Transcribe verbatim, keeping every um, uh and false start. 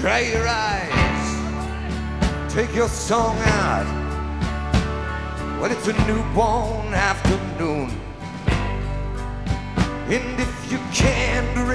Dry your eyes, take your song out. Well, it's a newborn afternoon, and if you can't